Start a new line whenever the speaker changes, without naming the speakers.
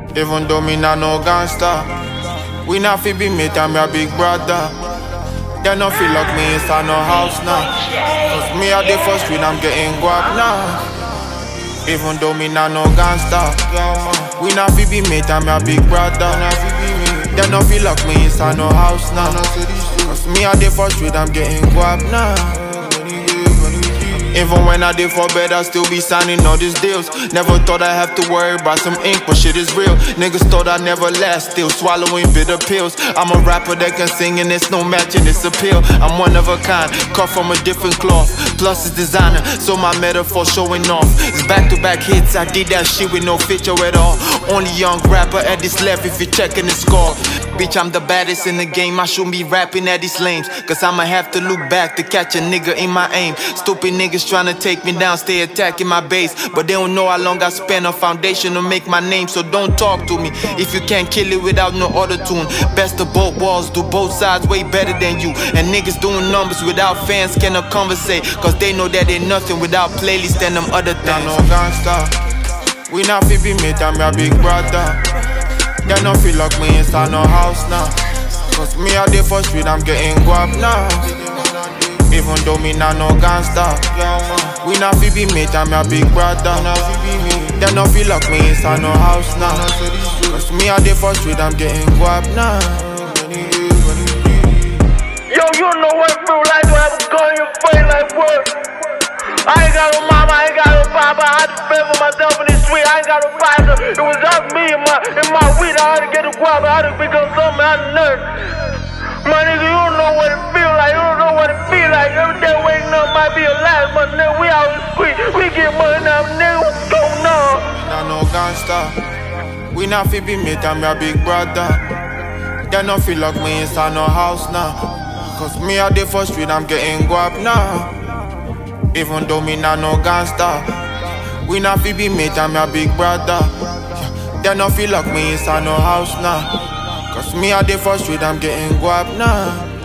Even though me not no gangster, we not fi be mate and me a big brother. They no feel like me inside no house now. Cause me a the first street, I'm getting guap now. Even though me not no gangster, we not fi be mate and me a big brother. They no feel like me inside no house now. Cause me a the first street, I'm getting guap now. Even when I did for bed, I still be signing all these deals. Never thought I have to worry about some ink, but shit is real. Niggas thought I'd never last, still swallowing bitter pills. I'm a rapper that can sing and it's no matching its appeal. I'm one of a kind, cut from a different cloth. Plus it's designer, so my metaphor showing off. It's back-to-back hits, I did that shit with no feature at all. Only young rapper at this left if you're checking the score. Bitch, I'm the baddest in the game, I shouldn't be rapping at these lames. Cause I'ma have to look back to catch a nigga in my aim. Stupid niggas tryna take me down, stay attacking my base. But they don't know how long I spent on foundation to make my name. So don't talk to me if you can't kill it without no auto-tune. Best of both worlds, do both sides way better than you. And niggas doing numbers without fans cannot conversate. Cause they know that ain't nothing without playlists and them other things. No gangster, we not fi be mate and me a big brother. They no feel like me inside no house now. Cause me a the first street, I'm getting guap now. Even though me not no gangster, we not fi be mate and me a big brother. They no feel like me inside no house now. Cause me a the first street, I'm getting guap now.
Yo, you know what it feel like to have a gun in your face like what? I ain't got no mama, I ain't got no papa. I had to fend for myself in this street. I ain't got no father. It was just me and my weed. I had to get a guap. I had to become something out of nothing. My nigga, you don't know what it feel like. You don't know what it feel like. Every day waking up might be a last, but nigga, we out in the street. We get money now, nigga. What's going on?
We not no gangster. We not fi be mate and me a big brother. They no feel like me inside no house now. Cause me a the first street, I'm getting guap now. Even though me not no gangster, we not fi be mate and me a big brother. They no feel like me inside no house now. Cause me a the first street, I'm getting guap now.